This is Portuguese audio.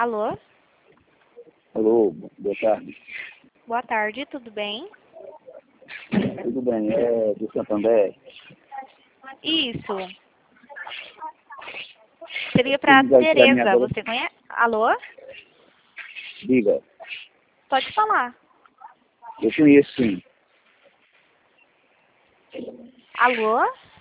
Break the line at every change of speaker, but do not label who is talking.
Alô?
Alô, boa tarde.
Boa tarde, tudo bem?
Tudo bem, é do Santander.
Isso. Seria
Eu
para
ligar aqui pra minha
Tereza,
dona.
você conhece? Alô?
Diga,
Pode falar.
eu conheço sim.
Alô?